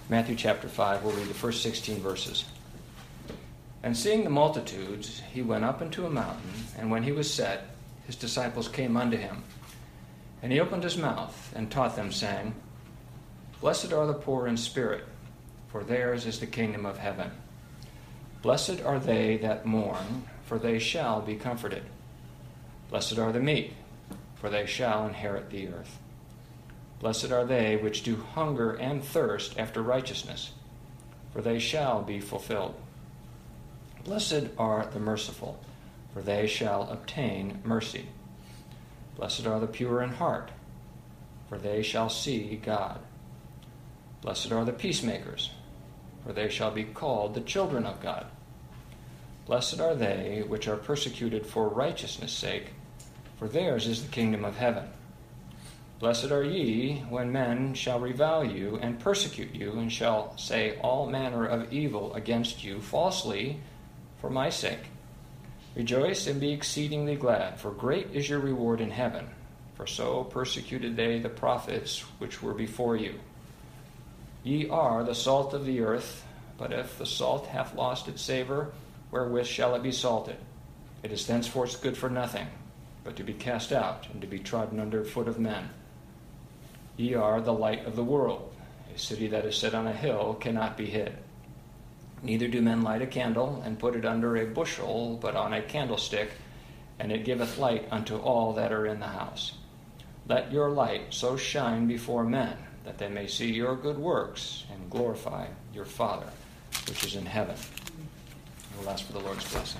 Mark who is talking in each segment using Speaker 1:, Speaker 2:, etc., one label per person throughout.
Speaker 1: Matthew chapter 5, we'll read the first 16 verses. And seeing the multitudes, he went up into a mountain, and when he was set, his disciples came unto him. And he opened his mouth and taught them, saying, Blessed are the poor in spirit, for theirs is the kingdom of heaven. Blessed are they that mourn, for they shall be comforted. Blessed are the meek, for they shall inherit the earth. Blessed are they which do hunger and thirst after righteousness, for they shall be fulfilled. Blessed are the merciful, for they shall obtain mercy. Blessed are the pure in heart, for they shall see God. Blessed are the peacemakers, for they shall be called the children of God. Blessed are they which are persecuted for righteousness' sake, for theirs is the kingdom of heaven. Blessed are ye when men shall revile you and persecute you, and shall say all manner of evil against you falsely for my sake. Rejoice and be exceedingly glad, for great is your reward in heaven. For so persecuted they the prophets which were before you. Ye are the salt of the earth, but if the salt hath lost its savour, wherewith shall it be salted? It is thenceforth good for nothing, but to be cast out and to be trodden under foot of men. Ye are the light of the world. A city that is set on a hill cannot be hid. Neither do men light a candle and put it under a bushel, but on a candlestick, and it giveth light unto all that are in the house. Let your light so shine before men, that they may see your good works and glorify your Father which is in heaven. We'll ask for the Lord's blessing.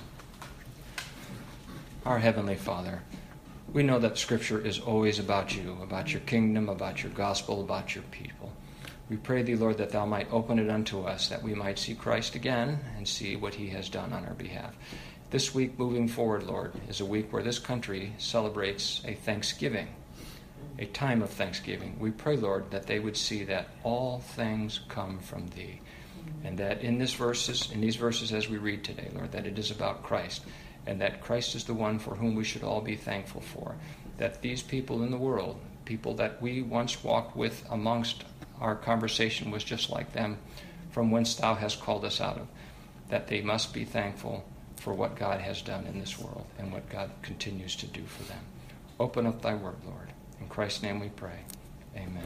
Speaker 1: Our Heavenly Father, we know that Scripture is always about you, about your kingdom, about your gospel, about your people. We pray thee, Lord, that thou might open it unto us, that we might see Christ again and see what he has done on our behalf. This week moving forward, Lord, is a week where this country celebrates a Thanksgiving, a time of thanksgiving. We pray, Lord, that they would see that all things come from thee, and that in these verses as we read today, Lord, that it is about Christ, and that Christ is the one for whom we should all be thankful for, that these people in the world, people that we once walked with amongst, our conversation was just like them, from whence thou hast called us out of, that they must be thankful for what God has done in this world and what God continues to do for them. Open up thy word, Lord. In Christ's name we pray. Amen.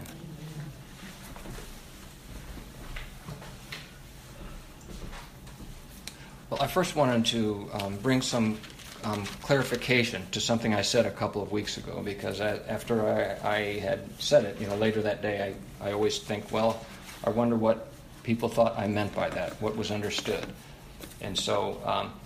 Speaker 1: Well, I first wanted to bring some clarification to something I said a couple of weeks ago, because after I had said it, later that day, I always think, well, I wonder what people thought I meant by that, what was understood. And so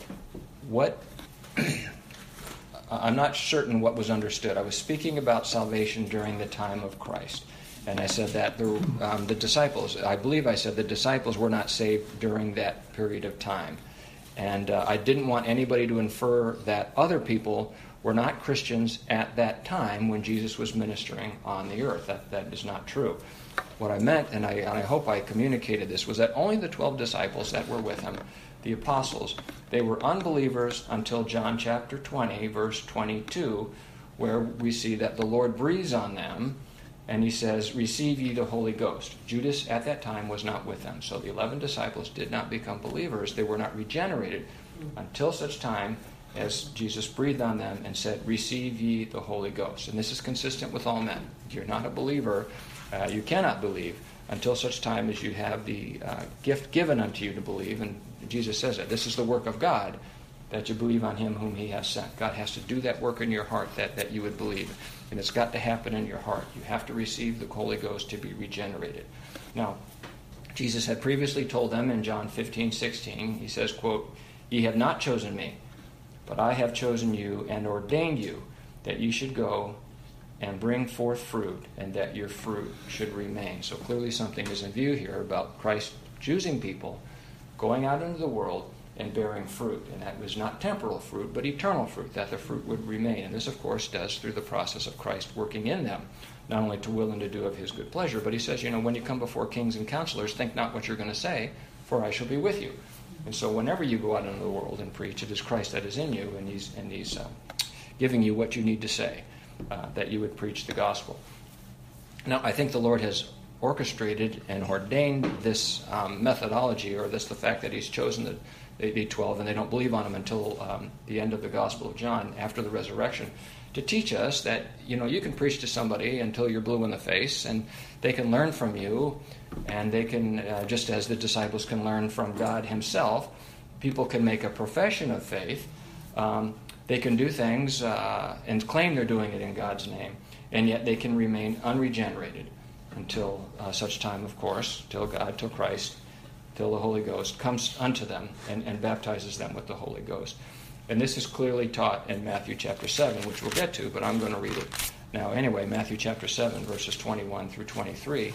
Speaker 1: I'm not certain what was understood. I was speaking about salvation during the time of Christ. And I said that the disciples, I believe I said the disciples were not saved during that period of time. And I didn't want anybody to infer that other people were not Christians at that time when Jesus was ministering on the earth. That is not true. What I meant, and I hope I communicated this, was that only the 12 disciples that were with him, the apostles, they were unbelievers until John chapter 20, verse 22, where we see that the Lord breathes on them, and he says, receive ye the Holy Ghost. Judas at that time was not with them. So the 11 disciples did not become believers. They were not regenerated until such time as Jesus breathed on them and said, receive ye the Holy Ghost. And this is consistent with all men. If you're not a believer, you cannot believe until such time as you have the gift given unto you to believe. And Jesus says that this is the work of God, that you believe on him whom he has sent. God has to do that work in your heart that you would believe. And it's got to happen in your heart. You have to receive the Holy Ghost to be regenerated. Now, Jesus had previously told them in John 15:16, he says, quote, ye have not chosen me, but I have chosen you and ordained you that ye should go and bring forth fruit, and that your fruit should remain. So clearly something is in view here about Christ choosing people, going out into the world, and bearing fruit. And that was not temporal fruit, but eternal fruit, that the fruit would remain. And this, of course, does through the process of Christ working in them, not only to will and to do of his good pleasure, but he says, when you come before kings and counselors, think not what you're going to say, for I shall be with you. And so whenever you go out into the world and preach, it is Christ that is in you, and he's giving you what you need to say, that you would preach the gospel. Now, I think the Lord has orchestrated and ordained this methodology, or the fact that he's chosen the 12 and they don't believe on him until the end of the Gospel of John after the resurrection, to teach us that, you can preach to somebody until you're blue in the face, and they can learn from you, and they can, just as the disciples can learn from God himself, people can make a profession of faith. They can do things and claim they're doing it in God's name, and yet they can remain unregenerated until such time, of course, till Christ, till the Holy Ghost comes unto them and baptizes them with the Holy Ghost. And this is clearly taught in Matthew chapter 7, which we'll get to, but I'm going to read it now anyway. Matthew chapter 7, verses 21 through 23.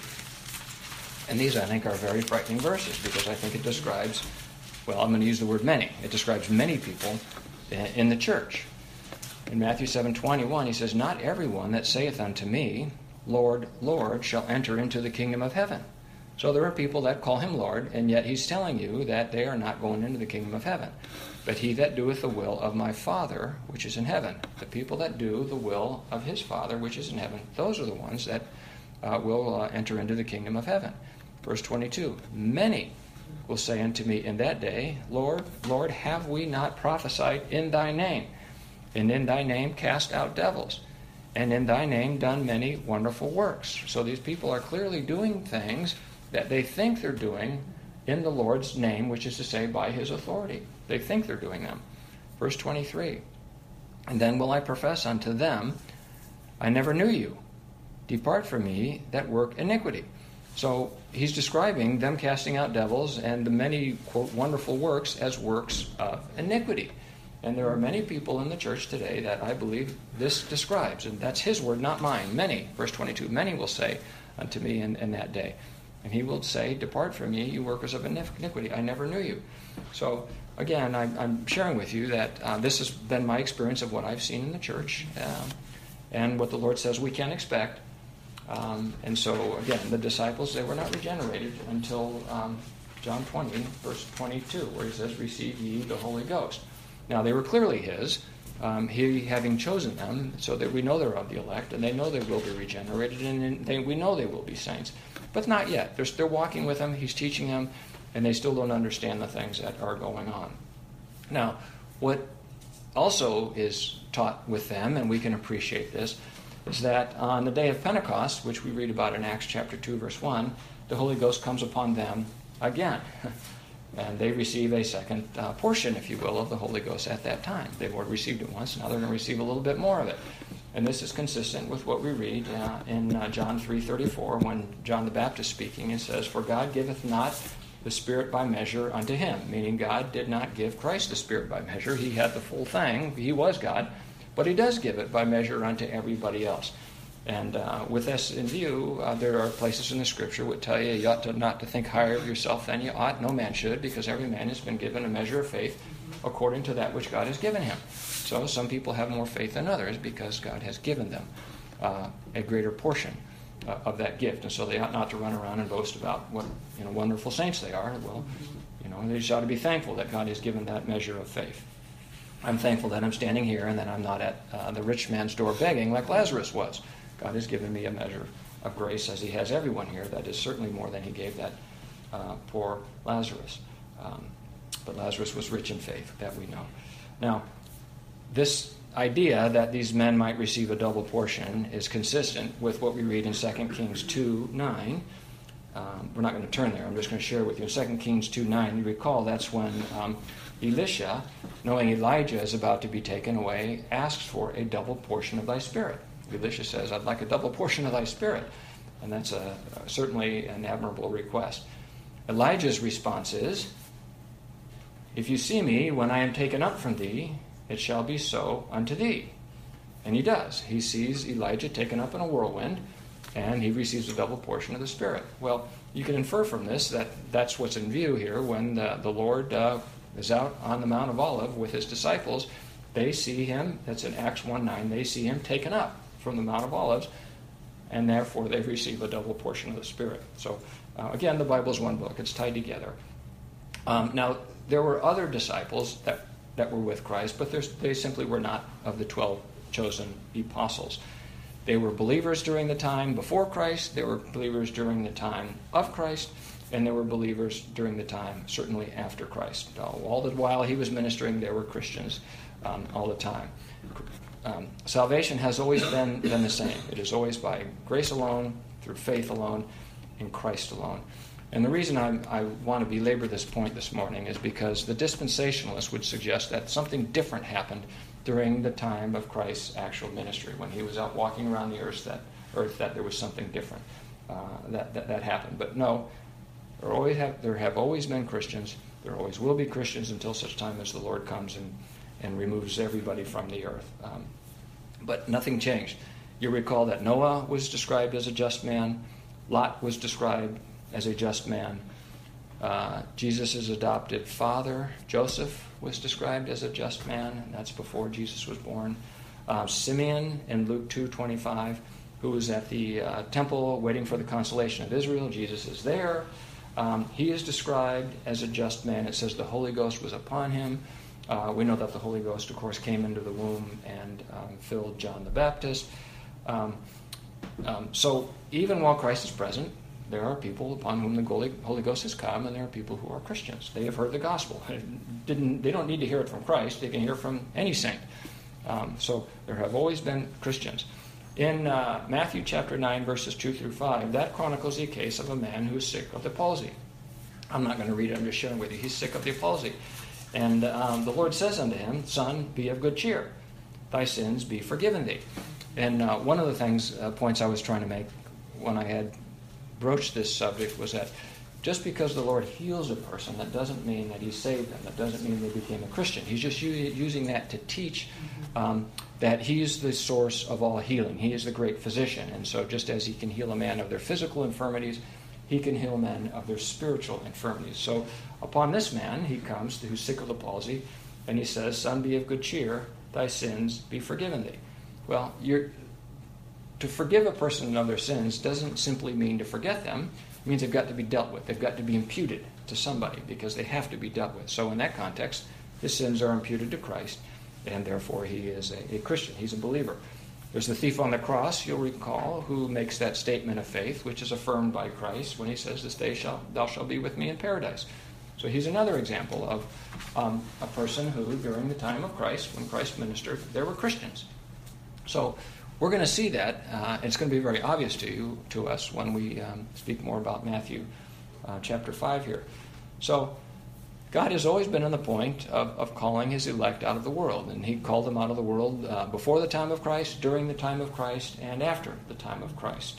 Speaker 1: And these, I think, are very frightening verses, because I think it describes, well, I'm going to use the word many. It describes many people in the church. In Matthew 7:21, he says, "Not everyone that saith unto me, Lord, Lord, shall enter into the kingdom of heaven." So there are people that call him Lord, and yet he's telling you that they are not going into the kingdom of heaven. "But he that doeth the will of my Father, which is in heaven." The people that do the will of his Father, which is in heaven, those are the ones that will enter into the kingdom of heaven. Verse 22, "Many will say unto me in that day, Lord, Lord, have we not prophesied in thy name? And in thy name cast out devils? And in thy name done many wonderful works?" So these people are clearly doing things that they think they're doing in the Lord's name, which is to say, by his authority. They think they're doing them. Verse 23, "And then will I profess unto them, I never knew you. Depart from me that work iniquity." So he's describing them casting out devils and the many, quote, wonderful works as works of iniquity. And there are many people in the church today that I believe this describes, and that's his word, not mine. Many, verse 22, "Many will say unto me in that day." And he will say, "Depart from me, you workers of iniquity. I never knew you." So again, I'm sharing with you that this has been my experience of what I've seen in the church and what the Lord says we can expect. And so, again, the disciples, they were not regenerated until John 20, verse 22, where he says, "Receive ye the Holy Ghost." Now, they were clearly his, he having chosen them, so that we know they're of the elect, and they know they will be regenerated, and we know they will be saints. But not yet. They're walking with him, he's teaching them, and they still don't understand the things that are going on. Now, what also is taught with them, and we can appreciate this, is that on the day of Pentecost, which we read about in Acts chapter 2, verse 1, the Holy Ghost comes upon them again. And they receive a second portion, if you will, of the Holy Ghost at that time. They've already received it once, now they're going to receive a little bit more of it. And this is consistent with what we read in John 3:34, when John the Baptist speaking, it says, "For God giveth not the Spirit by measure unto him," meaning God did not give Christ the Spirit by measure. He had the full thing. He was God. But he does give it by measure unto everybody else. And with this in view, there are places in the Scripture which tell you you ought not to think higher of yourself than you ought. No man should, because every man has been given a measure of faith according to that which God has given him. So some people have more faith than others because God has given them a greater portion of that gift. And so they ought not to run around and boast about what wonderful saints they are. Well, they just ought to be thankful that God has given that measure of faith. I'm thankful that I'm standing here and that I'm not at the rich man's door begging like Lazarus was. God has given me a measure of grace, as he has everyone here. That is certainly more than he gave that poor Lazarus. But Lazarus was rich in faith, that we know. Now, this idea that these men might receive a double portion is consistent with what we read in 2 Kings 2:9. We're not going to turn there. I'm just going to share with you. In 2 Kings 2:9, you recall that's when Elisha, knowing Elijah is about to be taken away, asks for a double portion of thy spirit. Elisha says, "I'd like a double portion of thy spirit." And that's certainly an admirable request. Elijah's response is, "If you see me when I am taken up from thee, it shall be so unto thee." And he does. He sees Elijah taken up in a whirlwind, and he receives a double portion of the Spirit. Well, you can infer from this that that's what's in view here when the Lord is out on the Mount of Olives with his disciples. They see him, that's in Acts 1:9, they see him taken up from the Mount of Olives, and therefore they receive a double portion of the Spirit. So, again, the Bible is one book. It's tied together. Now, there were other disciples that were with Christ, but they simply were not of the 12 chosen apostles. They were believers during the time before Christ, they were believers during the time of Christ, and they were believers during the time, certainly after Christ. All the while he was ministering, there were Christians all the time. Salvation has always been the same. It is always by grace alone, through faith alone, in Christ alone. And the reason I want to belabor this point this morning is because the dispensationalists would suggest that something different happened during the time of Christ's actual ministry. When he was out walking around the earth, that there was something different that happened. But no, there have always been Christians. There always will be Christians until such time as the Lord comes and removes everybody from the earth. But nothing changed. You recall that Noah was described as a just man. Lot was described as a just man. Jesus' adopted father, Joseph, was described as a just man, and that's before Jesus was born. Simeon in Luke 2:25, who was at the temple waiting for the consolation of Israel. Jesus is there. He is described as a just man. It says the Holy Ghost was upon him. We know that the Holy Ghost, of course, came into the womb and filled John the Baptist. So even while Christ is present, there are people upon whom the Holy Ghost has come, and there are people who are Christians. They have heard the gospel. They don't need to hear it from Christ. They can hear it from any saint. So there have always been Christians. In Matthew chapter 9, verses 2 through 5, that chronicles the case of a man who is sick of the palsy. I'm not going to read it. I'm just sharing with you. He's sick of the palsy. And the Lord says unto him, Son, be of good cheer. Thy sins be forgiven thee. And one of the points I was trying to make when I had broached this subject was that just because the Lord heals a person, that doesn't mean that he saved them. That doesn't mean they became a Christian. He's just using that to teach that he's the source of all healing. He is the great physician. And so just as he can heal a man of their physical infirmities, he can heal men of their spiritual infirmities. So upon this man, he comes, who's sick of the palsy, and he says, Son, be of good cheer, thy sins be forgiven thee. Well, to forgive a person of their sins doesn't simply mean to forget them. It means they've got to be dealt with. They've got to be imputed to somebody because they have to be dealt with. So in that context, his sins are imputed to Christ, and therefore he is a Christian. He's a believer. There's the thief on the cross, you'll recall, who makes that statement of faith, which is affirmed by Christ when he says, This day thou shalt be with me in paradise. So he's another example of a person who, during the time of Christ, when Christ ministered, there were Christians. So we're going to see that. It's going to be very obvious to us when we speak more about Matthew chapter 5 here. So God has always been on the point of calling his elect out of the world. And he called them out of the world before the time of Christ, during the time of Christ, and after the time of Christ,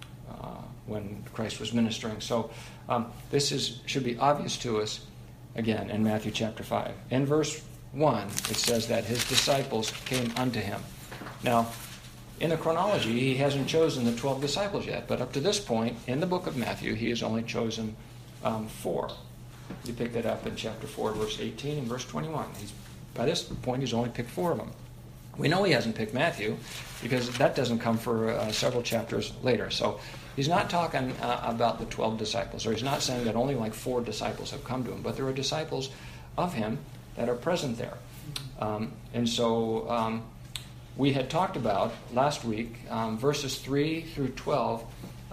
Speaker 1: when Christ was ministering. So this should be obvious to us, again, in Matthew chapter 5. In verse 1, it says that his disciples came unto him. Now, in the chronology, he hasn't chosen the 12 disciples yet, but up to this point, in the book of Matthew, he has only chosen 4. You pick that up in chapter 4, verse 18 and verse 21. By this point, he's only picked 4 of them. We know he hasn't picked Matthew because that doesn't come for several chapters later. So he's not talking about the 12 disciples, or he's not saying that only like 4 disciples have come to him, but there are disciples of him that are present there. And so we had talked about last week verses 3 through 12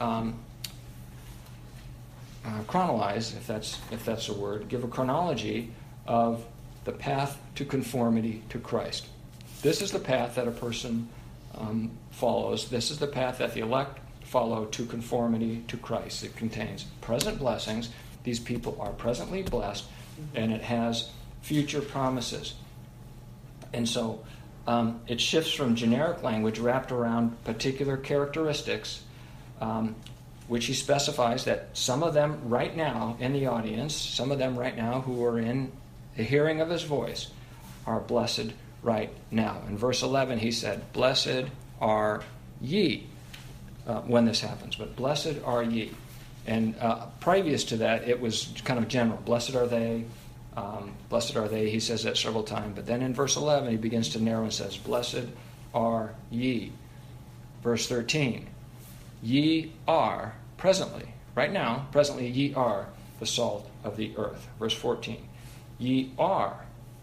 Speaker 1: chronologize, if that's a word, give a chronology of the path to conformity to Christ. This is the path that a person follows. This is the path that the elect follow to conformity to Christ. It contains present blessings. These people are presently blessed, and it has future promises. And so it shifts from generic language wrapped around particular characteristics, which he specifies that some of them right now in the audience, some of them right now who are in the hearing of his voice, are blessed right now. In verse 11, he said, Blessed are ye when this happens, but blessed are ye. And previous to that, it was kind of general. Blessed are they. Blessed are they. He says that several times. But then in verse 11, he begins to narrow and says, Blessed are ye. Verse 13, ye are presently, right now, presently ye are the salt of the earth. Verse 14, ye are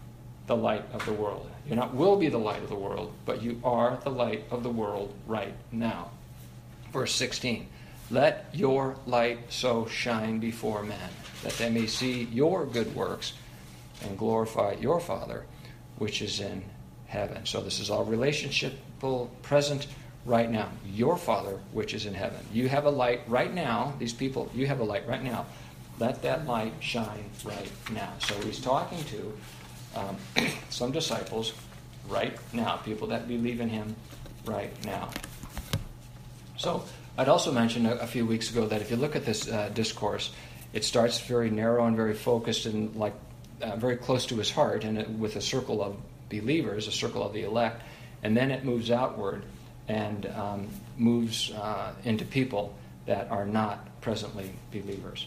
Speaker 1: the light of the world. You not will be the light of the world, but you are the light of the world right now. Verse 16, let your light so shine before men, that they may see your good works and glorify your Father, which is in heaven. So this is all relationshipal, present, right now. Your Father, which is in heaven. You have a light right now. These people, you have a light right now. Let that light shine right now. So he's talking to some disciples right now, people that believe in him right now. So I'd also mentioned a few weeks ago that if you look at this discourse, it starts very narrow and very focused and very close to his heart, and with a circle of believers, a circle of the elect, and then it moves outward and moves into people that are not presently believers.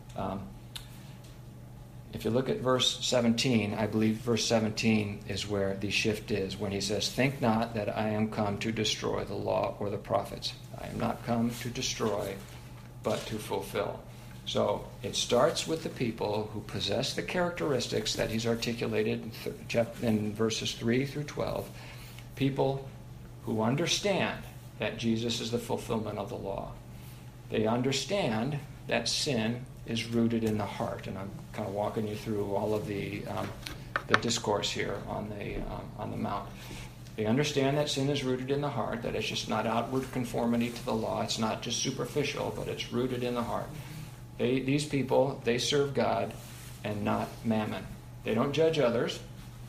Speaker 1: If you look at verse 17, I believe verse 17 is where the shift is, when he says, think not that I am come to destroy the law or the prophets. I am not come to destroy, but to fulfill. So it starts with the people who possess the characteristics that he's articulated in verses 3 through 12, people who understand that Jesus is the fulfillment of the law. They understand that sin is rooted in the heart, and I'm kind of walking you through all of the discourse here on the mount. They understand that sin is rooted in the heart, that it's just not outward conformity to the law, it's not just superficial, but it's rooted in the heart. These people, they serve God and not mammon. They don't judge others.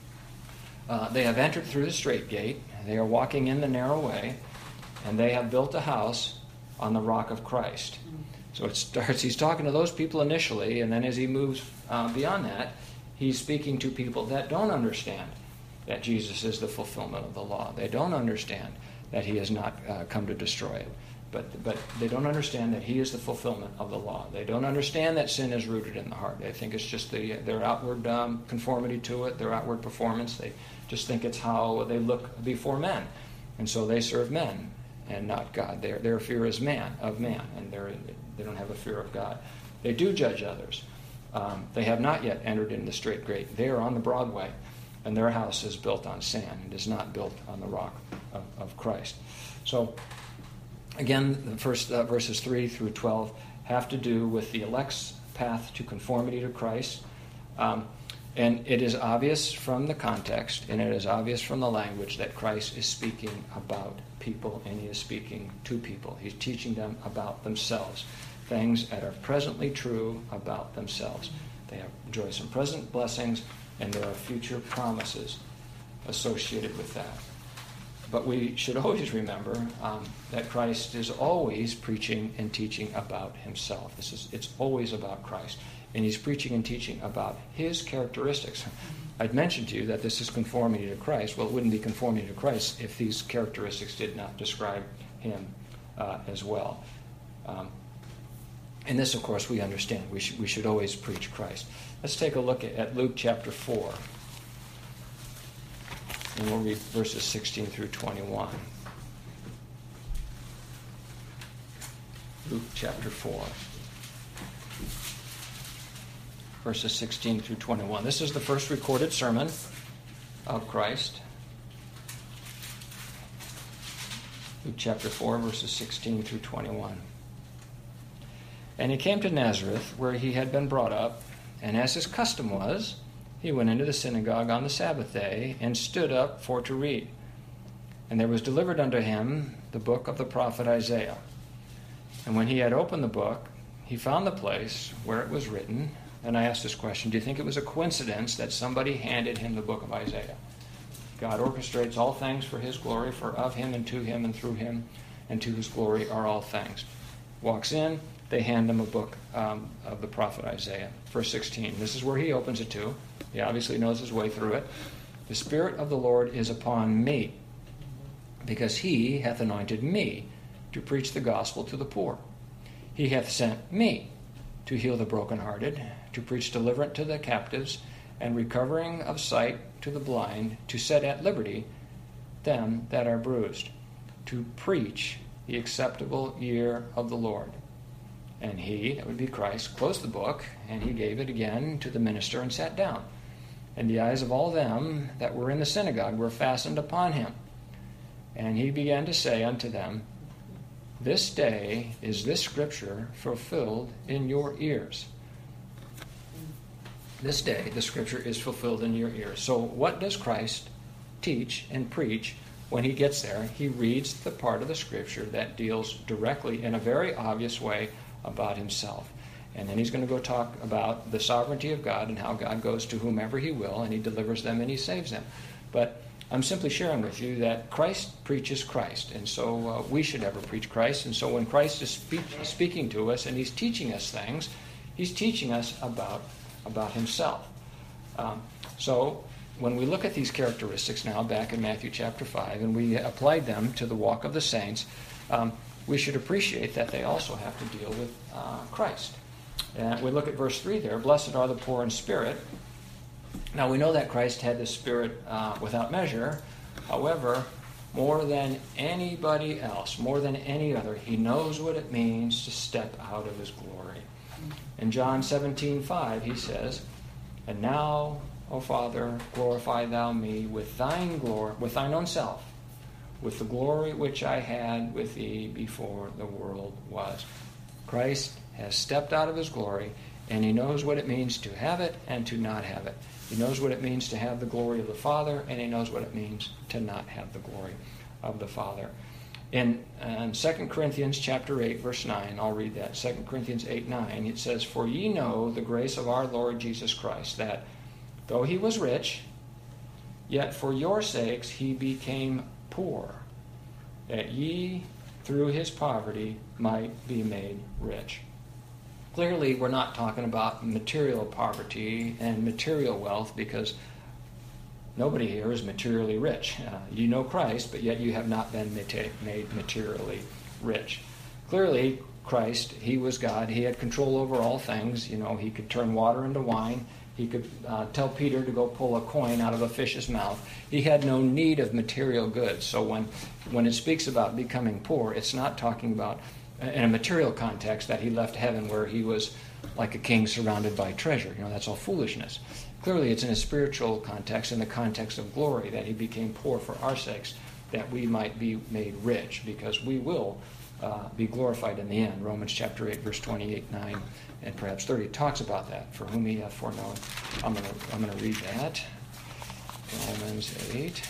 Speaker 1: They have entered through the straight gate. They are walking in the narrow way, and they have built a house on the rock of Christ. So it starts, he's talking to those people initially, and then as he moves beyond that, he's speaking to people that don't understand that Jesus is the fulfillment of the law. They don't understand that he has not come to destroy it. But they don't understand that he is the fulfillment of the law. They don't understand that sin is rooted in the heart. They think it's just their outward conformity to it, their outward performance. They just think it's how they look before men. And so they serve men and not God. Their fear is of man, and they don't have a fear of God. They do judge others. They have not yet entered into the straight gate. They are on the broad way, and their house is built on sand. It is not built on the rock of Christ. So, again, the first verses 3 through 12 have to do with the elect's path to conformity to Christ. And it is obvious from the context, and it is obvious from the language, that Christ is speaking about people, and he is speaking to people. He's teaching them about themselves, things that are presently true about themselves. They enjoy some present blessings, and there are future promises associated with that. But we should always remember that Christ is always preaching and teaching about himself. It's always about Christ. And he's preaching and teaching about his characteristics. I'd mentioned to you that this is conformity to Christ. Well, it wouldn't be conformity to Christ if these characteristics did not describe him as well. And this, of course, we understand. We should always preach Christ. Let's take a look at Luke chapter 4. And we'll read verses 16 through 21. Luke chapter 4. Verses 16 through 21. This is the first recorded sermon of Christ. Luke chapter 4, verses 16 through 21. And he came to Nazareth, where he had been brought up, and as his custom was, he went into the synagogue on the Sabbath day, and stood up for to read. And there was delivered unto him the book of the prophet Isaiah. And when he had opened the book, he found the place where it was written. And I asked this question, do you think it was a coincidence that somebody handed him the book of Isaiah? God orchestrates all things for his glory, for of him and to him and through him and to his glory are all things. Walks in, they hand him a book of the prophet Isaiah. Verse 16, this is where he opens it to. He obviously knows his way through it. The Spirit of the Lord is upon me, because he hath anointed me to preach the gospel to the poor. He hath sent me to heal the brokenhearted, to preach deliverance to the captives, and recovering of sight to the blind, to set at liberty them that are bruised, to preach the acceptable year of the Lord. And he, that would be Christ, closed the book, and he gave it again to the minister and sat down. And the eyes of all them that were in the synagogue were fastened upon him. And he began to say unto them, This day is this scripture fulfilled in your ears. This day the scripture is fulfilled in your ears. So what does Christ teach and preach when he gets there? He reads the part of the scripture that deals directly in a very obvious way about himself. And then he's going to go talk about the sovereignty of God and how God goes to whomever he will, and he delivers them and he saves them. But I'm simply sharing with you that Christ preaches Christ, and so we should ever preach Christ. And so when Christ is speaking to us and he's teaching us things, he's teaching us about himself. So when we look at these characteristics now back in Matthew chapter 5, and we applied them to the walk of the saints, we should appreciate that they also have to deal with Christ. And we look at verse 3 there, Blessed are the poor in spirit. Now we know that Christ had the Spirit without measure. However, more than anybody else, more than any other, he knows what it means to step out of his glory. In John 17:5 he says, And now, O Father, glorify thou me with thine glory, with thine own self, with the glory which I had with thee before the world was. Christ has stepped out of his glory, and he knows what it means to have it and to not have it. He knows what it means to have the glory of the Father, and he knows what it means to not have the glory of the Father. In 2 Corinthians chapter 8, verse 9, I'll read that. 2 Corinthians 8:9, it says, For ye know the grace of our Lord Jesus Christ, that though he was rich, yet for your sakes he became poor, that ye through his poverty might be made rich. Clearly, we're not talking about material poverty and material wealth, because nobody here is materially rich. You know Christ, but yet you have not been made materially rich. Clearly, Christ, he was God. He had control over all things. You know, he could turn water into wine. He could tell Peter to go pull a coin out of a fish's mouth. He had no need of material goods. So when it speaks about becoming poor, it's not talking about in a material context that he left heaven where he was like a king surrounded by treasure. You know, that's all foolishness. Clearly, it's in a spiritual context, in the context of glory, that he became poor for our sakes, that we might be made rich, because we will be glorified in the end. Romans chapter 8, verse 28, 9, and perhaps 30 talks about that. For whom he hath foreknown. I'm going to read that. Romans 8.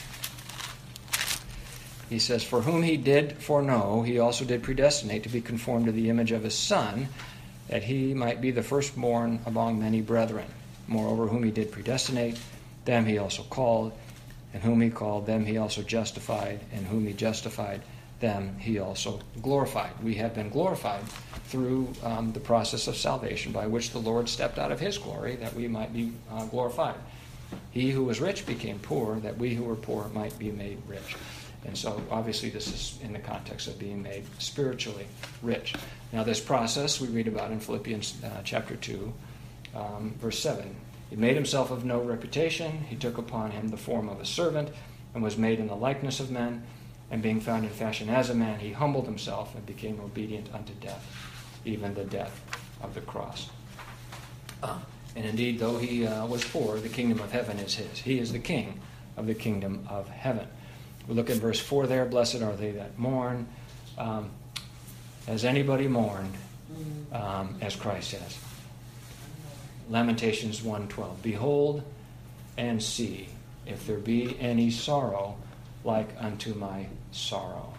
Speaker 1: He says, For whom he did foreknow, he also did predestinate to be conformed to the image of his Son, that he might be the firstborn among many brethren. Moreover, whom he did predestinate, them he also called, and whom he called, them he also justified, and whom he justified, them he also glorified. We have been glorified through the process of salvation by which the Lord stepped out of his glory that we might be glorified. He who was rich became poor, that we who were poor might be made rich. And so, obviously, this is in the context of being made spiritually rich. Now, this process we read about in Philippians chapter 2, verse 7. He made himself of no reputation. He took upon him the form of a servant and was made in the likeness of men. And being found in fashion as a man, he humbled himself and became obedient unto death, even the death of the cross. And indeed, though he was poor, the kingdom of heaven is his. He is the king of the kingdom of heaven. We look at verse 4 there, Blessed are they that mourn. Has anybody mourned as Christ has? Lamentations 1:12. Behold and see if there be any sorrow like unto my sorrow.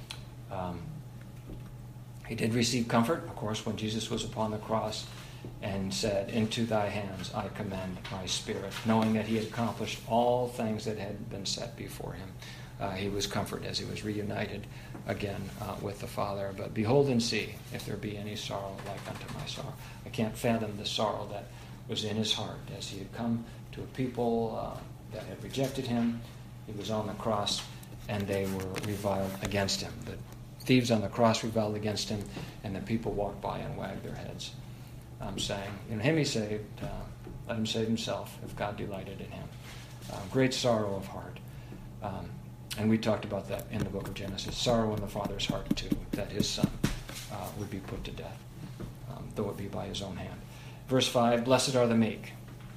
Speaker 1: He did receive comfort, of course, when Jesus was upon the cross and said, Into thy hands I commend my spirit, knowing that he had accomplished all things that had been set before him. He was comforted as he was reunited again with the Father. But behold and see if there be any sorrow like unto my sorrow. I can't fathom the sorrow that was in his heart as he had come to a people that had rejected him. He was on the cross, and they were reviled against him. The thieves on the cross reviled against him, and the people walked by and wagged their heads, saying, In him he saved, let him save himself, if God delighted in him. Great sorrow of heart. And we talked about that in the book of Genesis. Sorrow in the Father's heart, too, that his son would be put to death, though it be by his own hand. Verse 5, Blessed are the meek,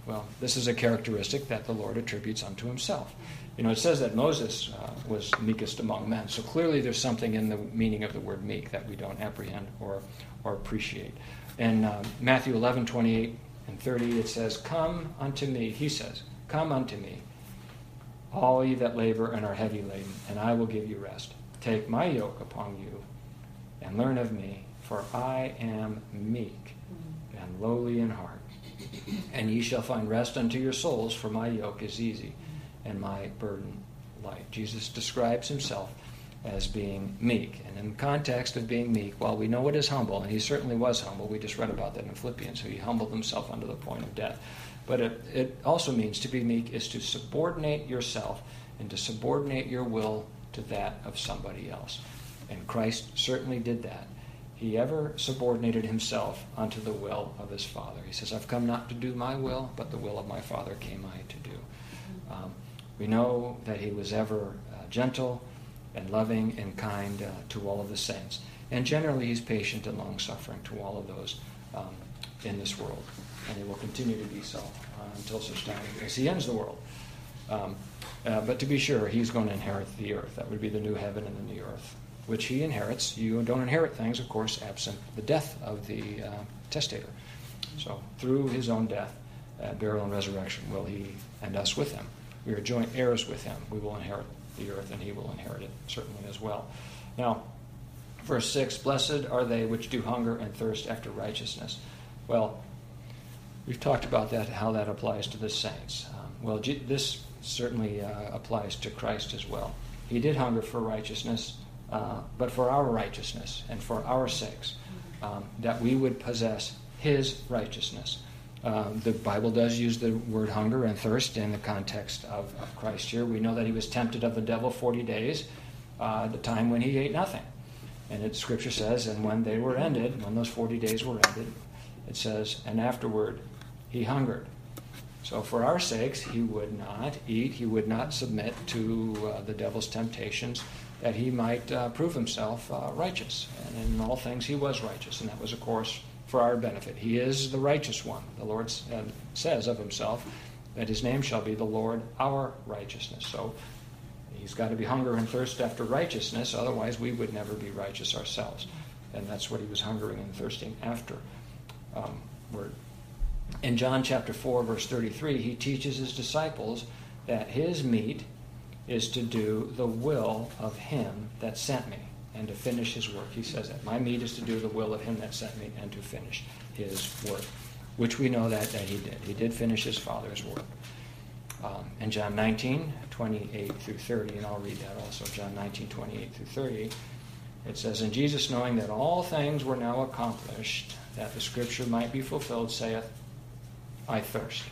Speaker 1: Well, this is a characteristic that the Lord attributes unto himself. It says that Moses was meekest among men, so clearly there's something in the meaning of the word meek that we don't apprehend or appreciate. In Matthew 11:28 and 30, it says, "Come unto me," he says, "Come unto me, all ye that labor and are heavy laden, and I will give you rest. Take my yoke upon you, and learn of me, for I am meek and lowly in heart. And ye shall find rest unto your souls, for my yoke is easy, and my burden light." Jesus describes himself as being meek. And in the context of being meek, while we know it is humble, and he certainly was humble, we just read about that in Philippians, so he humbled himself unto the point of death. But it also means to be meek is to subordinate yourself and to subordinate your will to that of somebody else. And Christ certainly did that. He ever subordinated himself unto the will of his Father. He says, "I've come not to do my will, but the will of my Father came I to do." We know that he was ever gentle and loving and kind to all of the saints. And generally he's patient and long-suffering to all of those in this world. And he will continue to be so until such time as he ends the world. But to be sure, he's going to inherit the earth. That would be the new heaven and the new earth, which he inherits. You don't inherit things, of course, absent the death of the testator. So through his own death, burial, and resurrection will he and us with him. We are joint heirs with him. We will inherit the earth, and he will inherit it certainly as well. Now, verse 6, "Blessed are they which do hunger and thirst after righteousness." Well, we've talked about that, how that applies to the saints. This certainly applies to Christ as well. He did hunger for righteousness, but for our righteousness and for our sakes, that we would possess his righteousness. The Bible does use the word hunger and thirst in the context of Christ here. We know that he was tempted of the devil 40 days, the time when he ate nothing. And Scripture says, and when they were ended, when those 40 days were ended, it says, and afterward he hungered. So for our sakes, he would not eat, he would not submit to the devil's temptations, that he might prove himself righteous. And in all things he was righteous, and that was, of course, for our benefit. He is the righteous one. The Lord says of himself that his name shall be the Lord our righteousness. So he's got to be hunger and thirst after righteousness, otherwise we would never be righteous ourselves. And that's what he was hungering and thirsting after. In John chapter 4, verse 33, he teaches his disciples that his meat is to do the will of him that sent me and to finish his work. He says that my meat is to do the will of him that sent me and to finish his work, which we know that he did. He did finish his Father's work. In John 19, 28 through 30, and I'll read that also, John 19, 28 through 30, it says, "And Jesus, knowing that all things were now accomplished, that the Scripture might be fulfilled, saith, I thirst.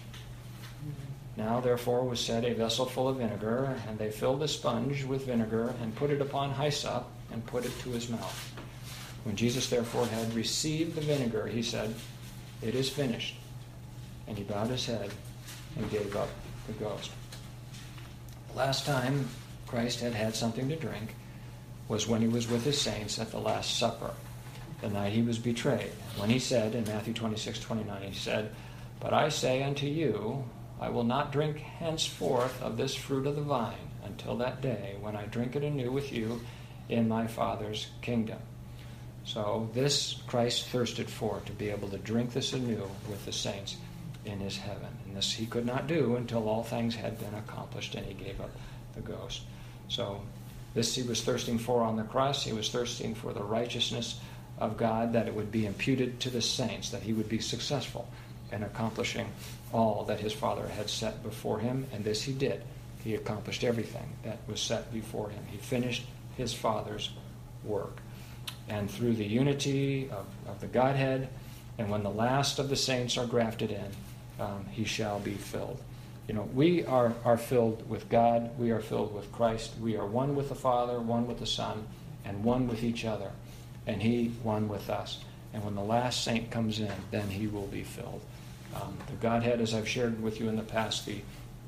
Speaker 1: Now therefore was set a vessel full of vinegar, and they filled a sponge with vinegar, and put it upon hyssop, and put it to his mouth. When Jesus therefore had received the vinegar, he said, It is finished. And he bowed his head and gave up the ghost." The last time Christ had something to drink was when he was with his saints at the Last Supper, the night he was betrayed. When he said, in Matthew 26:29, he said, "But I say unto you, I will not drink henceforth of this fruit of the vine until that day when I drink it anew with you in my Father's kingdom." So this Christ thirsted for, to be able to drink this anew with the saints in his heaven. And this he could not do until all things had been accomplished and he gave up the ghost. So this he was thirsting for on the cross. He was thirsting for the righteousness of God, that it would be imputed to the saints, that he would be successful in accomplishing all that his Father had set before him. And this he did. He accomplished everything that was set before him. He finished his Father's work. And through the unity of the Godhead, and when the last of the saints are grafted in, he shall be filled. You know, we are filled with God. We are filled with Christ. We are one with the Father, one with the Son, and one with each other. And he one with us. And when the last saint comes in, then he will be filled. The Godhead, as I've shared with you in the past, the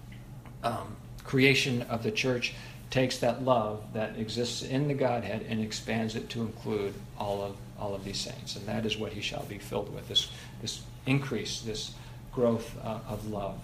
Speaker 1: creation of the church takes that love that exists in the Godhead and expands it to include all of these saints. And that is what he shall be filled with, this increase, this growth of love.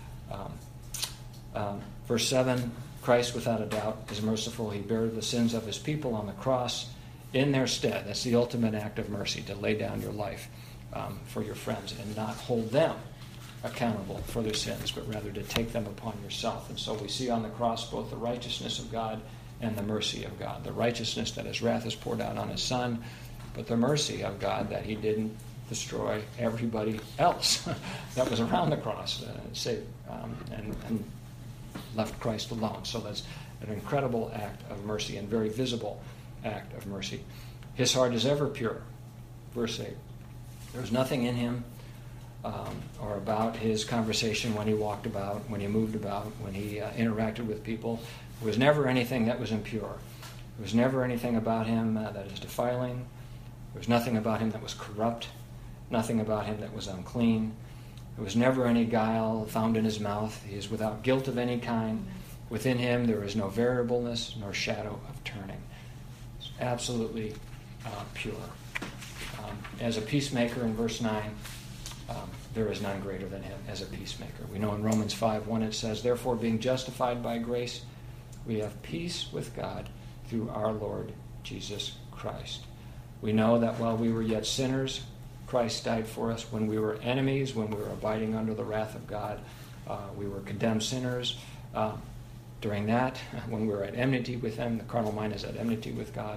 Speaker 1: Verse 7, Christ, without a doubt, is merciful. He bare the sins of his people on the cross in their stead. That's the ultimate act of mercy, to lay down your life for your friends and not hold them accountable for their sins, but rather to take them upon yourself. And so we see on the cross both the righteousness of God and the mercy of God. The righteousness that his wrath is poured out on his Son, but the mercy of God that he didn't destroy everybody else that was around the cross and left Christ alone. So that's an incredible act of mercy and very visible act of mercy. His heart is ever pure. Verse 8. There was nothing in him or about his conversation when he walked about, when he moved about, when he interacted with people. There was never anything that was impure. There was never anything about him that is defiling. There was nothing about him that was corrupt, nothing about him that was unclean. There was never any guile found in his mouth. He is without guilt of any kind. Within him there is no variableness nor shadow of turning. It's absolutely pure. As a peacemaker, in verse 9, there is none greater than him as a peacemaker. We know in Romans 5:1 it says, "Therefore, being justified by grace, we have peace with God through our Lord Jesus Christ." We know that while we were yet sinners, Christ died for us. When we were enemies, when we were abiding under the wrath of God, we were condemned sinners. During that, when we were at enmity with him, the carnal mind is at enmity with God,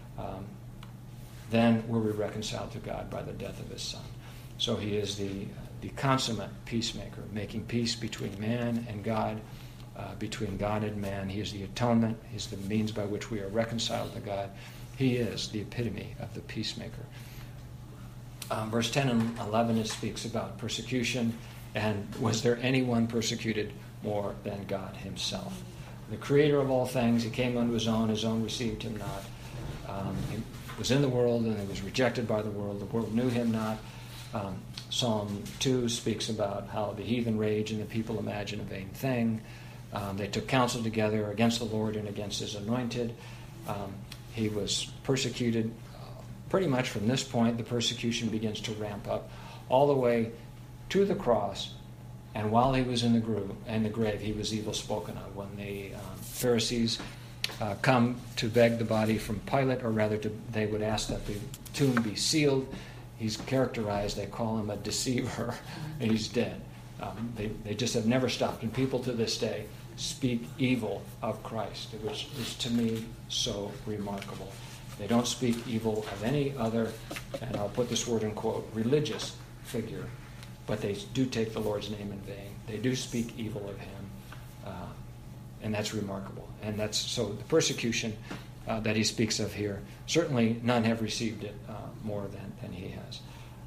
Speaker 1: then were we reconciled to God by the death of his Son. So he is the consummate peacemaker, making peace between man and God, between God and man. He is the atonement. He is the means by which we are reconciled to God. He is the epitome of the peacemaker. Verse 10 and 11, it speaks about persecution. And was there anyone persecuted more than God himself? The creator of all things, he came unto his own received him not. He was in the world, and he was rejected by the world knew him not. Psalm 2 speaks about how the heathen rage and the people imagine a vain thing. They took counsel together against the Lord and against his anointed. He was persecuted. Pretty much from this point, the persecution begins to ramp up all the way to the cross. And while he was in the grave, he was evil spoken of. When the Pharisees come to beg the body from Pilate, or rather they would ask that the tomb be sealed, he's characterized, they call him a deceiver, and he's dead. They just have never stopped. And people to this day speak evil of Christ, which is to me so remarkable. They don't speak evil of any other, and I'll put this word in quote, religious figure, but they do take the Lord's name in vain. They do speak evil of him, and that's remarkable. And that's so the persecution that he speaks of here, certainly none have received it more than he has.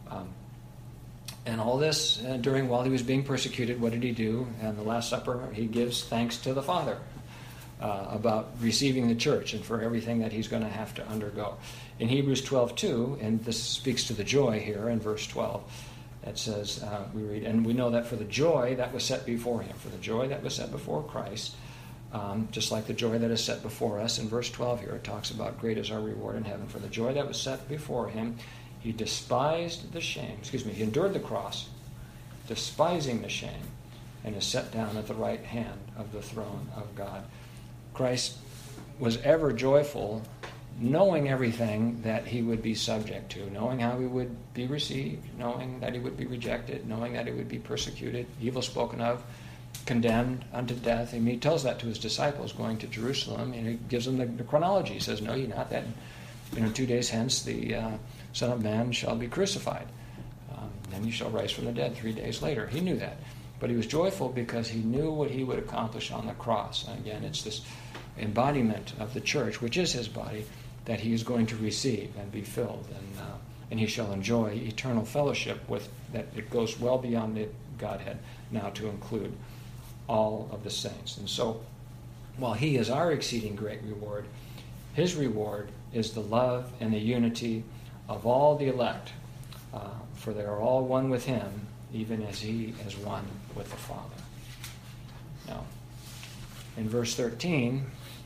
Speaker 1: And all this while he was being persecuted, what did he do? And the Last Supper, he gives thanks to the Father about receiving the church and for everything that he's going to have to undergo. In Hebrews 12:2, and this speaks to the joy here in verse 12, it says, we read, "And we know that for the joy that was set before him," for the joy that was set before Christ, just like the joy that is set before us. In verse 12 here, it talks about great is our reward in heaven. For the joy that was set before him, he despised the shame. He endured the cross, despising the shame, and is set down at the right hand of the throne of God. Christ was ever joyful, knowing everything that he would be subject to, knowing how he would be received, knowing that he would be rejected, knowing that he would be persecuted, evil spoken of, condemned unto death. And he tells that to his disciples going to Jerusalem, and he gives them the chronology. He says, "No, you're not that. 2 days hence the Son of Man shall be crucified. Then you shall rise from the dead 3 days later." He knew that. But he was joyful because he knew what he would accomplish on the cross. And again, it's this embodiment of the church, which is his body, that he is going to receive and be filled. And he shall enjoy eternal fellowship with that. It goes well beyond the Godhead now to include all of the saints. And so, while he is our exceeding great reward, his reward is the love and the unity of all the elect, for they are all one with him, even as he is one with the Father. Now, in verse 13,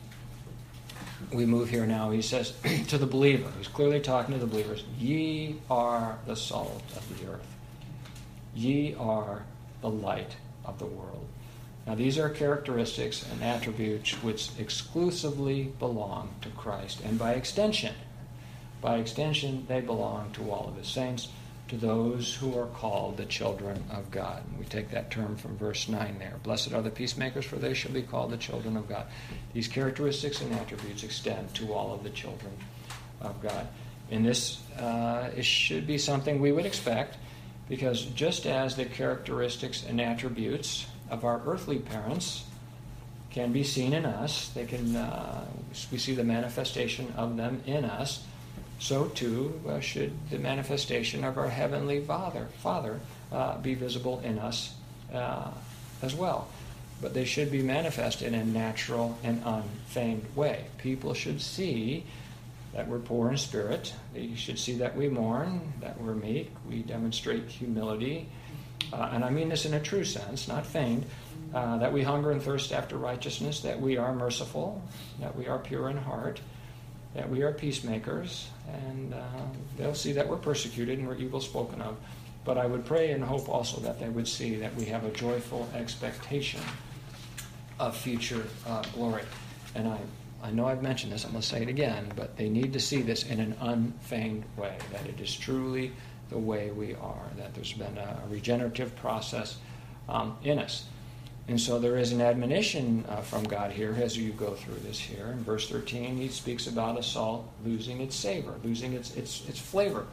Speaker 1: we move here now. He says to the believer, he's clearly talking to the believers, "Ye are the salt of the earth. Ye are the light of the world. Now, these are characteristics and attributes which exclusively belong to Christ, and by extension, they belong to all of his saints, to those who are called the children of God. And we take that term from verse 9 there. Blessed are the peacemakers, for they shall be called the children of God. These characteristics and attributes extend to all of the children of God. And this it should be something we would expect, because just as the characteristics and attributes of our earthly parents can be seen in us, we see the manifestation of them in us, so too should the manifestation of our Heavenly Father be visible in us as well. But they should be manifested in a natural and unfeigned way. People should see that we're poor in spirit. They should see that we mourn, that we're meek, we demonstrate humility. And I mean this in a true sense, not feigned, that we hunger and thirst after righteousness, that we are merciful, that we are pure in heart, that we are peacemakers, and they'll see that we're persecuted and we're evil spoken of. But I would pray and hope also that they would see that we have a joyful expectation of future glory. And I know I've mentioned this, I'm going to say it again, but they need to see this in an unfeigned way, that it is truly the way we are, that there's been a regenerative process in us. And so there is an admonition from God here as you go through this here. In verse 13, he speaks about a salt losing its savor, losing its flavor.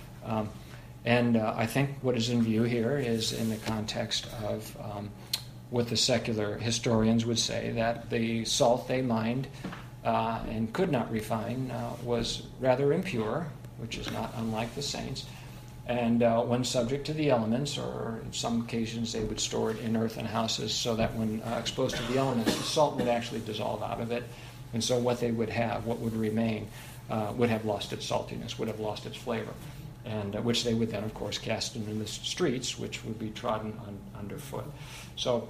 Speaker 1: And I think what is in view here is in the context of what the secular historians would say, that the salt they mined and could not refine was rather impure, which is not unlike the saints. And when subject to the elements, or in some occasions they would store it in earthen houses so that when exposed to the elements, the salt would actually dissolve out of it. And so what they would have, what would remain, would have lost its saltiness, would have lost its flavor, and which they would then, of course, cast into the streets, which would be trodden underfoot. So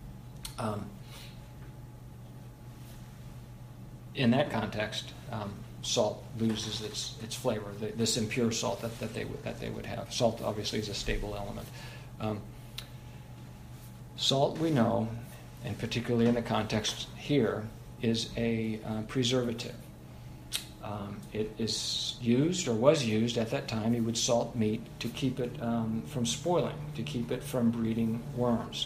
Speaker 1: in that context, salt loses its flavor. This impure salt that they would have. Salt obviously is a stable element. Salt, we know, and particularly in the context here, is a preservative. It is used, or was used at that time. You would salt meat to keep it from spoiling, to keep it from breeding worms.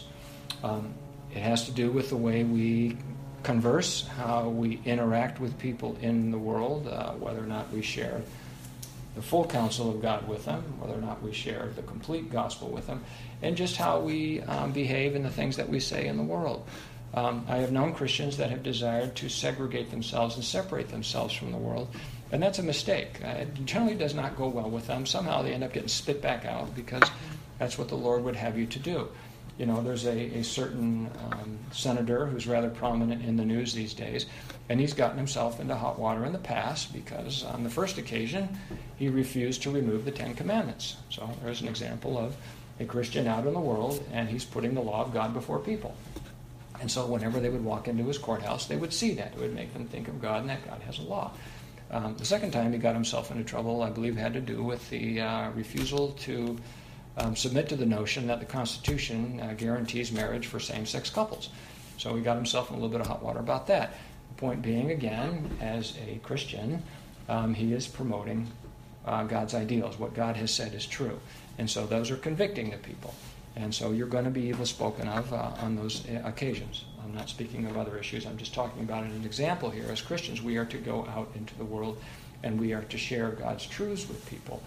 Speaker 1: It has to do with the way we converse, how we interact with people in the world, whether or not we share the full counsel of God with them, whether or not we share the complete gospel with them, and just how we behave in the things that we say in the world. I have known Christians that have desired to segregate themselves and separate themselves from the world, and that's a mistake. It generally does not go well with them. Somehow they end up getting spit back out because that's what the Lord would have you to do. You know, there's a certain senator who's rather prominent in the news these days, and he's gotten himself into hot water in the past because on the first occasion he refused to remove the Ten Commandments. So there's an example of a Christian out in the world, and he's putting the law of God before people. And so whenever they would walk into his courthouse, they would see that. It would make them think of God and that God has a law. The second time he got himself into trouble, I believe, had to do with the refusal to submit to the notion that the Constitution guarantees marriage for same-sex couples. So he got himself in a little bit of hot water about that. The point being, again, as a Christian, he is promoting God's ideals. What God has said is true. And so those are convicting the people. And so you're going to be evil spoken of on those occasions. I'm not speaking of other issues. I'm just talking about an example here. As Christians, we are to go out into the world and we are to share God's truths with people.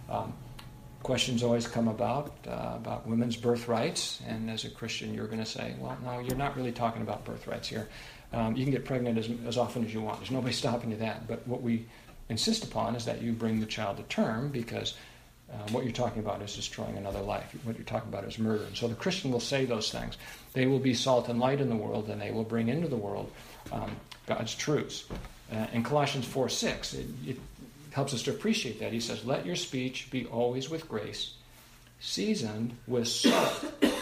Speaker 1: Questions always come about women's birthrights, and as a Christian you're going to say, well, no, you're not really talking about birthrights here. You can get pregnant as often as you want. There's nobody stopping you that. But what we insist upon is that you bring the child to term, because what you're talking about is destroying another life. What you're talking about is murder. And so the Christian will say those things. They will be salt and light in the world, and they will bring into the world God's truths. In Colossians 4:6, it helps us to appreciate that. He says, let your speech be always with grace, seasoned with salt,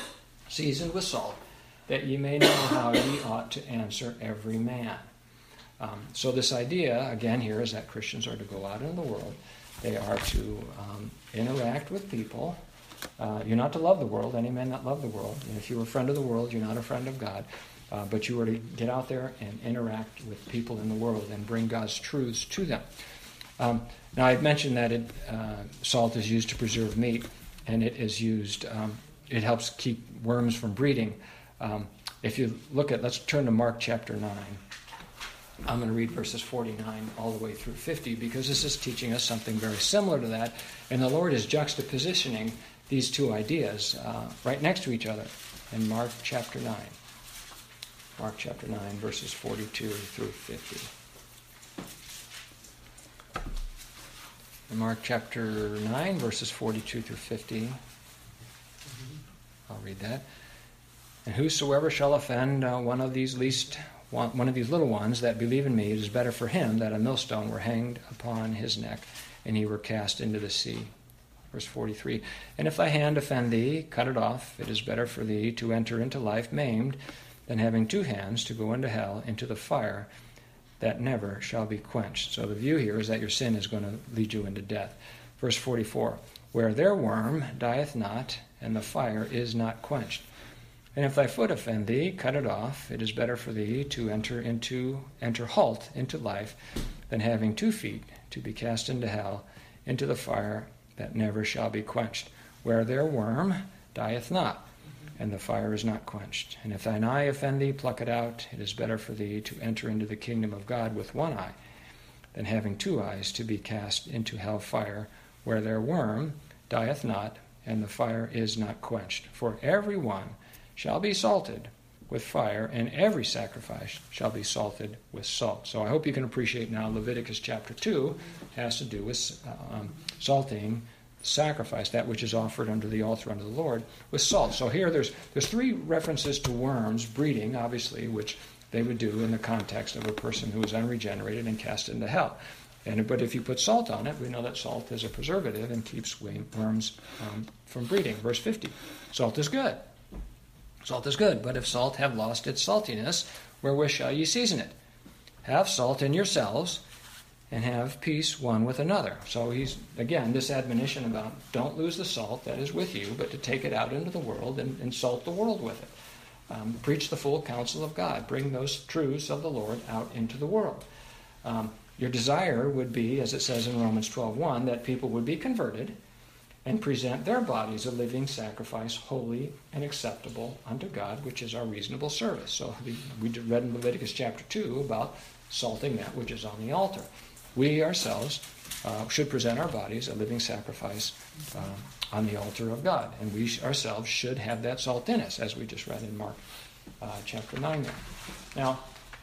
Speaker 1: that ye may know how ye ought to answer every man. So this idea, again, here is that Christians are to go out into the world. They are to interact with people You're not to love the world. Any man not love the world. And if you're a friend of the world, you're not a friend of God. But you are to get out there and interact with people in the world and bring God's truths to them. Now, I've mentioned that salt is used to preserve meat, and it is used, it helps keep worms from breeding. If you look at, let's turn to Mark chapter 9. I'm going to read verses 49 all the way through 50, because this is teaching us something very similar to that, and the Lord is juxtapositioning these two ideas right next to each other in Mark chapter 9. Mark chapter 9, verses 42 through 50. In Mark chapter 9, verses 42 through 50, I'll read that. And whosoever shall offend one of these little ones that believe in me, it is better for him that a millstone were hanged upon his neck, and he were cast into the sea. Verse 43, and if thy hand offend thee, cut it off. It is better for thee to enter into life maimed than having two hands to go into hell, into the fire that never shall be quenched. So the view here is that your sin is going to lead you into death. Verse 44, where their worm dieth not, and the fire is not quenched. And if thy foot offend thee, cut it off. It is better for thee to enter halt into life, than having 2 feet to be cast into hell, into the fire that never shall be quenched. Where their worm dieth not, and the fire is not quenched. And if thine eye offend thee, pluck it out. It is better for thee to enter into the kingdom of God with 1 eye, than having 2 eyes to be cast into hell fire, where their worm dieth not, and the fire is not quenched. For every one shall be salted with fire, and every sacrifice shall be salted with salt. So I hope you can appreciate now Leviticus chapter 2 has to do with salting sacrifice, that which is offered under the altar unto the Lord, with salt. So here there's 3 references to worms breeding, obviously, which they would do in the context of a person who is unregenerated and cast into hell. But if you put salt on it, we know that salt is a preservative and keeps worms from breeding. Verse 50, salt is good. Salt is good, but if salt have lost its saltiness, wherewith shall ye season it? Have salt in yourselves, and have peace one with another. So he's, again, this admonition about don't lose the salt that is with you, but to take it out into the world and salt the world with it. Preach the full counsel of God. Bring those truths of the Lord out into the world. Your desire would be, as it says in Romans 12:1, that people would be converted and present their bodies a living sacrifice, holy and acceptable unto God, which is our reasonable service. So we read in Leviticus chapter 2 about salting that which is on the altar. We ourselves should present our bodies a living sacrifice on the altar of God. And we ourselves should have that salt in us, as we just read in Mark chapter 9 there. Now,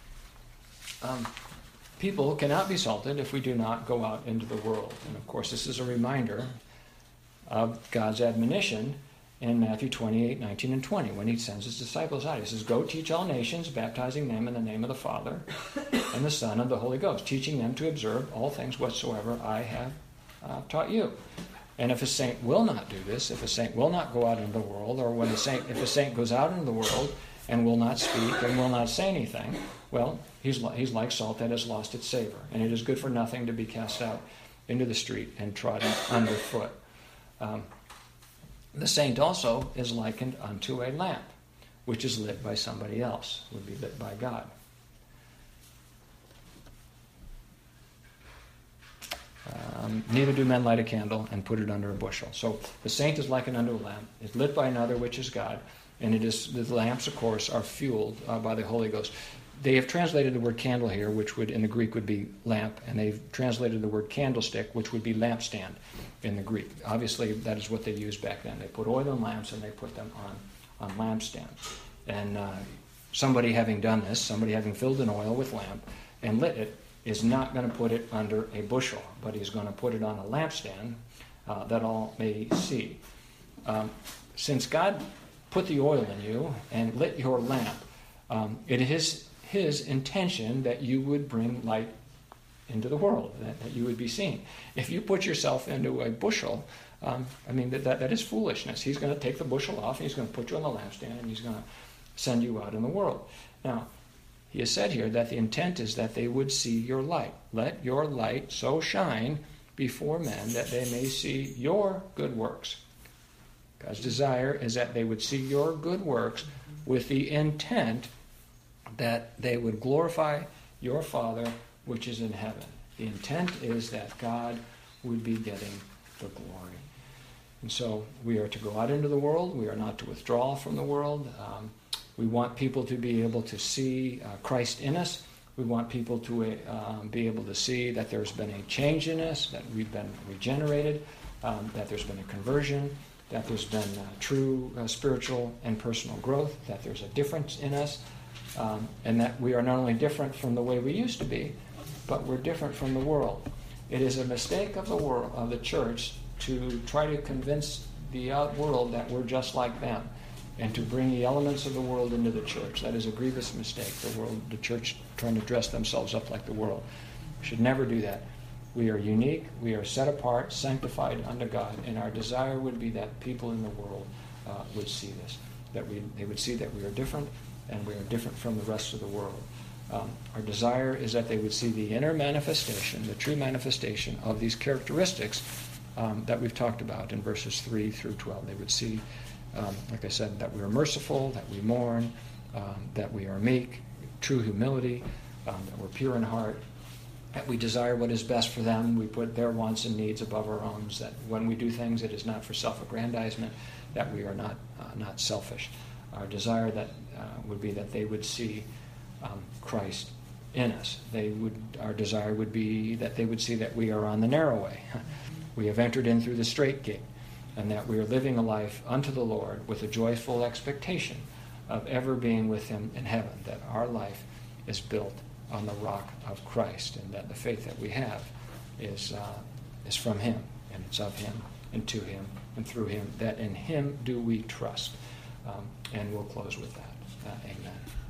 Speaker 1: people cannot be salted if we do not go out into the world. And of course, this is a reminder of God's admonition in Matthew 28, 19, and 20, when he sends his disciples out. He says, go teach all nations, baptizing them in the name of the Father and the Son and the Holy Ghost, teaching them to observe all things whatsoever I have taught you. And if a saint will not do this, if a saint will not go out into the world, or if a saint goes out into the world and will not speak and will not say anything, well, he's like salt that has lost its savor, and it is good for nothing to be cast out into the street and trodden underfoot. The saint also is likened unto a lamp, which is lit by somebody else, would be lit by God. Neither do men light a candle and put it under a bushel. So the saint is likened unto a lamp, is lit by another, which is God, and the lamps, of course, are fueled by the Holy Ghost. They have translated the word candle here, which would in the Greek would be lamp, and they've translated the word candlestick, which would be lampstand in the Greek. Obviously, that is what they used back then. They put oil in lamps and they put them on lampstands. And somebody having done this, somebody having filled an oil with lamp and lit it, is not going to put it under a bushel, but he's going to put it on a lampstand that all may see. Since God put the oil in you and lit your lamp, it is his intention that you would bring light into the world, that you would be seen. If you put yourself into a bushel, that is foolishness. He's going to take the bushel off, and he's going to put you on the lampstand, and he's going to send you out in the world. Now, he has said here that the intent is that they would see your light. Let your light so shine before men that they may see your good works God's desire is that they would see your good works with the intent that they would glorify your Father which is in heaven. The intent is that God would be getting the glory. And so we are to go out into the world. We are not to withdraw from the world. We want people to be able to see Christ in us. We want people to be able to see that there's been a change in us, that we've been regenerated, that there's been a conversion, that there's been true spiritual and personal growth, that there's a difference in us, and that we are not only different from the way we used to be, but we're different from the world. It is a mistake of the world, of the church, to try to convince the world that we're just like them, and to bring the elements of the world into the church. That is a grievous mistake. The church trying to dress themselves up like the world. We should never do that. We are unique, we are set apart, sanctified unto God, and our desire would be that people in the world would see this, that they would see that we are different, and we are different from the rest of the world. Our desire is that they would see the inner manifestation, the true manifestation of these characteristics that we've talked about in verses 3 through 12. They would see, like I said, that we are merciful, that we mourn, that we are meek, true humility, that we're pure in heart, that we desire what is best for them. We put their wants and needs above our own, that when we do things, it is not for self-aggrandizement, that we are not selfish. Our desire would be that they would see Christ in us. Our desire would be that they would see that we are on the narrow way. We have entered in through the straight gate, and that we are living a life unto the Lord with a joyful expectation of ever being with Him in heaven, that our life is built on the rock of Christ, and that the faith that we have is from Him, and it's of Him, and to Him, and through Him, that in Him do we trust. And we'll close with that. Amen.